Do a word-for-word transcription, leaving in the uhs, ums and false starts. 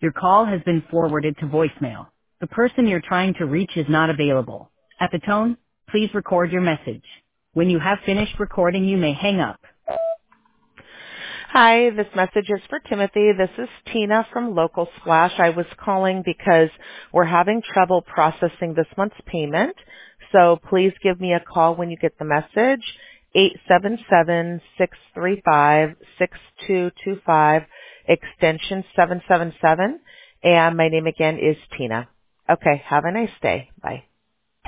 Your call has been forwarded to voicemail. The person you're trying to reach is not available. At the tone, please record your message. When you have finished recording, you may hang up. Hi, this message is for Timothy. This is Tina from Local Splash. I was calling because we're having trouble processing this month's payment. So please give me a call when you get the message, eight seven seven, six three five, six two two five, extension seven seven seven. And my name again is Tina. Okay, have a nice day. Bye.